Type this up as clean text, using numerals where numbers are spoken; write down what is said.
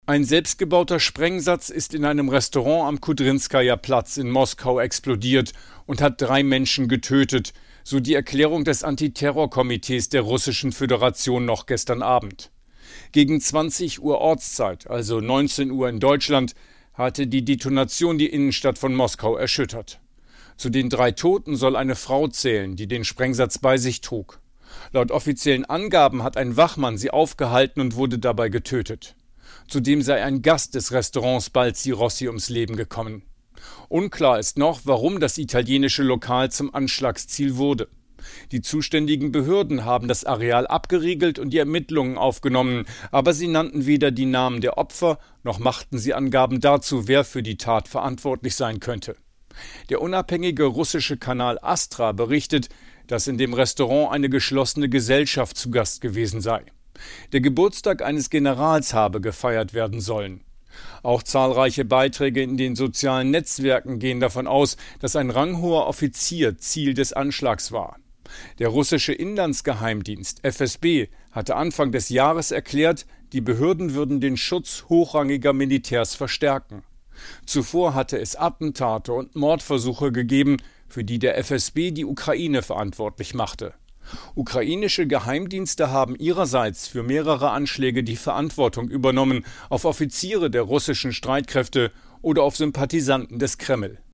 Ein selbstgebauter Sprengsatz ist in einem Restaurant am Kudrinskaja-Platz in Moskau explodiert und hat 3 Menschen getötet, so die Erklärung des Antiterrorkomitees der Russischen Föderation noch gestern Abend. Gegen 20 Uhr Ortszeit, also 19 Uhr in Deutschland, hatte die Detonation die Innenstadt von Moskau erschüttert. Zu den 3 Toten soll eine Frau zählen, die den Sprengsatz bei sich trug. Laut offiziellen Angaben hat ein Wachmann sie aufgehalten und wurde dabei getötet. Zudem sei ein Gast des Restaurants Balzi Rossi ums Leben gekommen. Unklar ist noch, warum das italienische Lokal zum Anschlagsziel wurde. Die zuständigen Behörden haben das Areal abgeriegelt und die Ermittlungen aufgenommen, aber sie nannten weder die Namen der Opfer, noch machten sie Angaben dazu, wer für die Tat verantwortlich sein könnte. Der unabhängige russische Kanal Astra berichtet, dass in dem Restaurant eine geschlossene Gesellschaft zu Gast gewesen sei. Der Geburtstag eines Generals habe gefeiert werden sollen. Auch zahlreiche Beiträge in den sozialen Netzwerken gehen davon aus, dass ein ranghoher Offizier Ziel des Anschlags war. Der russische Inlandsgeheimdienst FSB hatte Anfang des Jahres erklärt, die Behörden würden den Schutz hochrangiger Militärs verstärken. Zuvor hatte es Attentate und Mordversuche gegeben, für die der FSB die Ukraine verantwortlich machte. Ukrainische Geheimdienste haben ihrerseits für mehrere Anschläge die Verantwortung übernommen, auf Offiziere der russischen Streitkräfte oder auf Sympathisanten des Kreml.